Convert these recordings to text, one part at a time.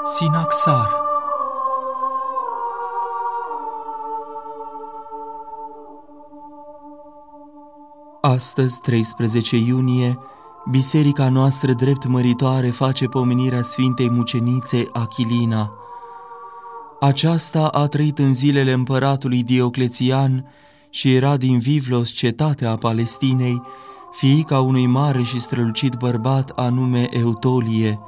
Sinaxar. Astăzi, 13 iunie, biserica noastră drept măritoare face pomenirea Sfintei Mucenițe Achilina. Aceasta a trăit în zilele împăratului Dioclețian și era din Vivlos, cetatea Palestinei, fiica unui mare și strălucit bărbat anume Eutolie.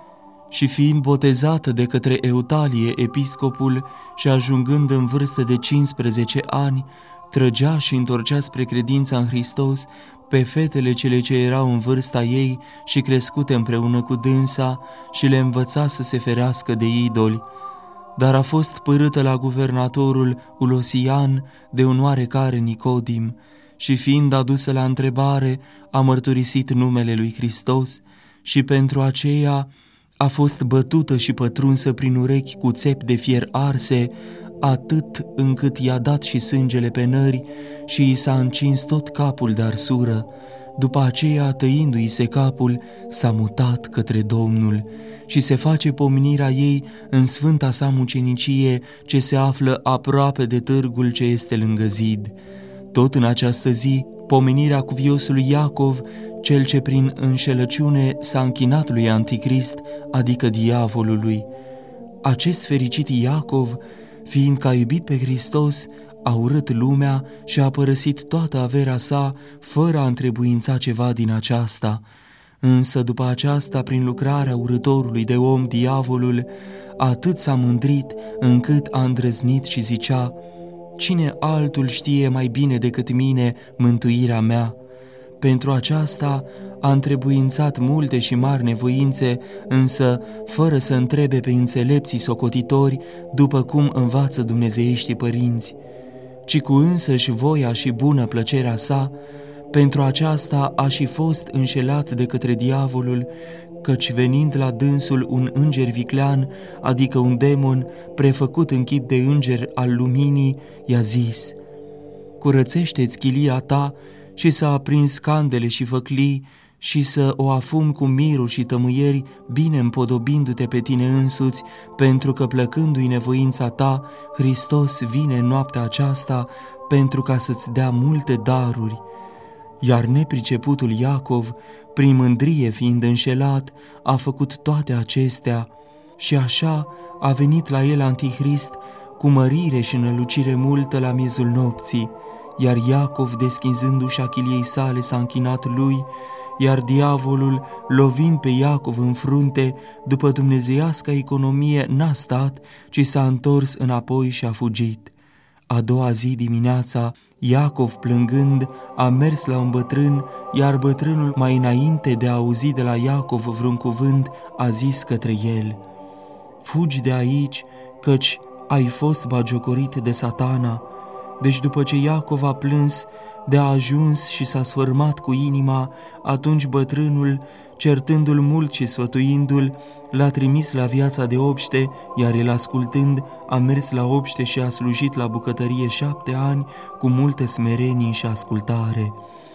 Și fiind botezată de către Eutalie, episcopul, și ajungând în vârstă de 15 ani, trăgea și întorcea spre credința în Hristos pe fetele cele ce erau în vârsta ei și crescute împreună cu dânsa și le învăța să se ferească de idoli. Dar a fost părâtă la guvernatorul Ulosian de un oarecare Nicodim și fiind adusă la întrebare, a mărturisit numele lui Hristos și pentru aceea a fost bătută și pătrunsă prin urechi cu țepi de fier arse, atât încât i-a dat și sângele pe nări și i s-a încins tot capul de arsură. După aceea, tăindu-i se capul, s-a mutat către Domnul și se face pomenirea ei în sfânta sa mucenicie ce se află aproape de târgul ce este lângă zid. Tot în această zi, pomenirea cuviosului Iacov, cel ce prin înșelăciune s-a închinat lui Anticrist, adică diavolului. Acest fericit Iacov, fiindcă a iubit pe Hristos, a urât lumea și a părăsit toată averea sa, fără a întrebuința ceva din aceasta. Însă după aceasta, prin lucrarea urâtorului de om, diavolul, atât s-a mândrit încât a îndrăznit și zicea: „Cine altul știe mai bine decât mine mântuirea mea?” Pentru aceasta a întrebuințat multe și mari nevoințe, însă fără să întrebe pe înțelepții socotitori, după cum învață dumnezeieștii părinți, ci cu însăși voia și bună plăcerea sa. Pentru aceasta a și fost înșelat de către diavolul, căci venind la dânsul un înger viclean, adică un demon prefăcut în chip de înger al luminii, i-a zis: „Curățește-ți chilia ta și să aprinzi candele și făclii și să o afumi cu miruri și tămâieri, bine împodobindu-te pe tine însuți, pentru că plăcându-i nevoința ta, Hristos vine în noaptea aceasta pentru ca să-ți dea multe daruri.” Iar nepriceputul Iacov, prin mândrie fiind înșelat, a făcut toate acestea și așa a venit la el Antichrist cu mărire și înălucire multă la miezul nopții. Iar Iacov, deschizându-și achiliei sale, s-a închinat lui, iar diavolul, lovind pe Iacov în frunte, după dumnezeiasca economie n-a stat, ci s-a întors înapoi și a fugit. A doua zi dimineața, Iacov, plângând, a mers la un bătrân, iar bătrânul, mai înainte de a auzi de la Iacov vreun cuvânt, a zis către el: „Fugi de aici, căci ai fost bagiocorit de Satana.” Deci după ce Iacov a plâns de a ajuns și s-a sfârmat cu inima, atunci bătrânul, certându-l mult și sfătuindu-l, l-a trimis la viața de obște, iar el, ascultând, a mers la obște și a slujit la bucătărie 7 ani cu multă smerenie și ascultare.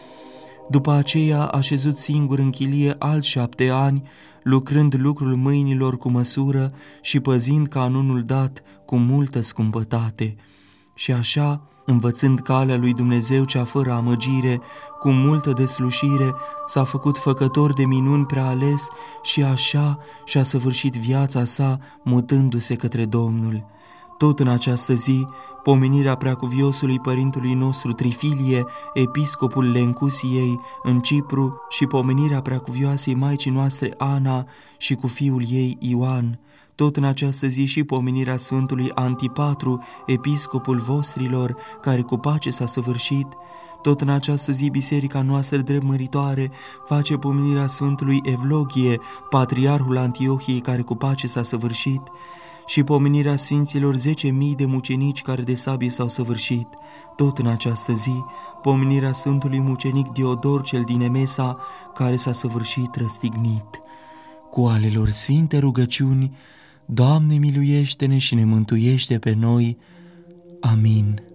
După aceea a șezut singur în chilie alți 7 ani, lucrând lucrul mâinilor cu măsură și păzind canonul dat cu multă scumpătate. Și așa, învățând calea lui Dumnezeu cea fără amăgire, cu multă deslușire, s-a făcut făcător de minuni prea ales și așa și-a săvârșit viața sa, mutându-se către Domnul. Tot în această zi, pomenirea preacuviosului părintului nostru Trifilie, episcopul Lencusiei în Cipru, și pomenirea preacuvioasei Maicii noastre Ana și cu fiul ei Ioan. Tot în această zi și pomenirea Sfântului Antipatru, episcopul vostrilor, care cu pace s-a săvârșit. Tot în această zi biserica noastră drept măritoare face pomenirea Sfântului Evlogie, patriarhul Antiohiei, care cu pace s-a săvârșit, și pomenirea Sfinților 10.000 de mucenici care de sabie s-au săvârșit. Tot în această zi, pomenirea Sfântului Mucenic Diodor cel din Emesa, care s-a săvârșit răstignit. Cu ale lor sfinte rugăciuni, Doamne, miluiește-ne și ne mântuiește pe noi. Amin.